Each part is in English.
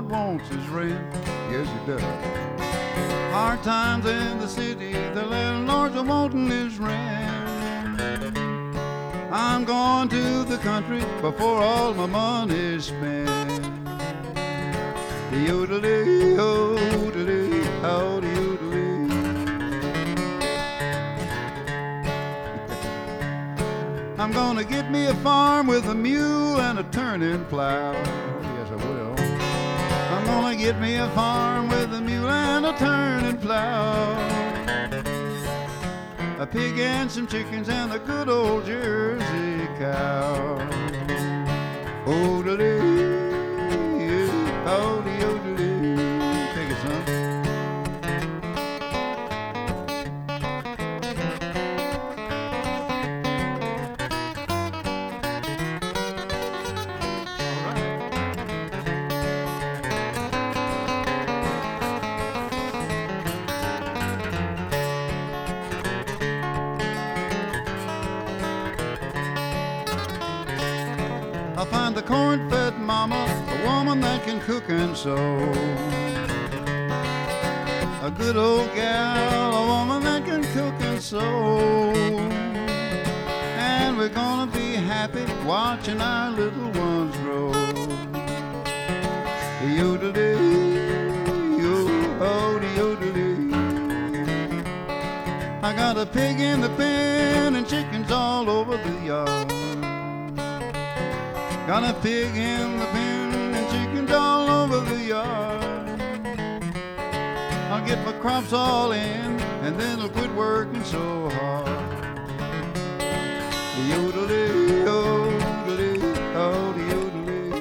wants his rent. Yes, he does. Hard times in the city, the landlords are wanting his rent. I'm going to the country before all my money's spent. Yodelee, yodelee, howdy yodelee. I'm gonna get me a farm with a mule and a turning plow. Yes, I will. I'm gonna get me a farm with a mule and a turning plow. A pig and some chickens and a good old Jersey cow. Yodelee. Howdy, yodelee. Take it, son. I'll find the corn-fed mama, a woman that can cook and sew. A good old gal, a woman that can cook and sew. And we're gonna be happy watching our little ones grow. Yodelee, yo-howdy, yodelee. I got a pig in the pen and chickens all over the yard. Got a pig in the pen and chickens all over the yard. I'll get my crops all in and then I'll quit working so hard. Yodelee, yodelee, howdy yodelee.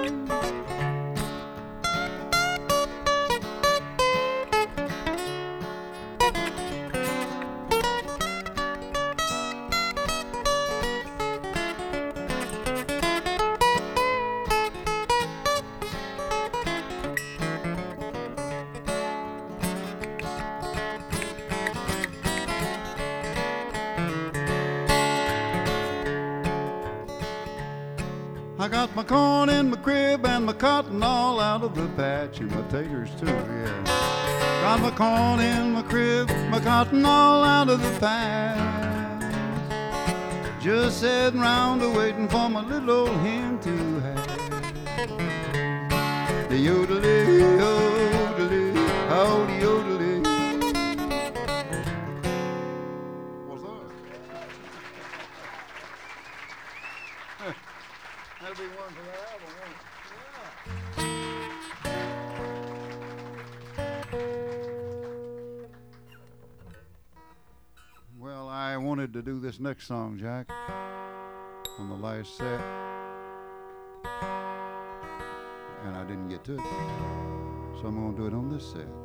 I got my corn in my crib and my cotton all out of the patch, and my taters too, yeah. Got my corn in my crib, my cotton all out of the patch. Just sitting round waiting for my little old hen to hatch. The yodelee, yodelee, howdy yodelee. What's that? That'll be one for that album, won't it? Yeah. Well, I wanted to do this next song, Jack, on the last set, and I didn't get to it, so I'm going to do it on this set.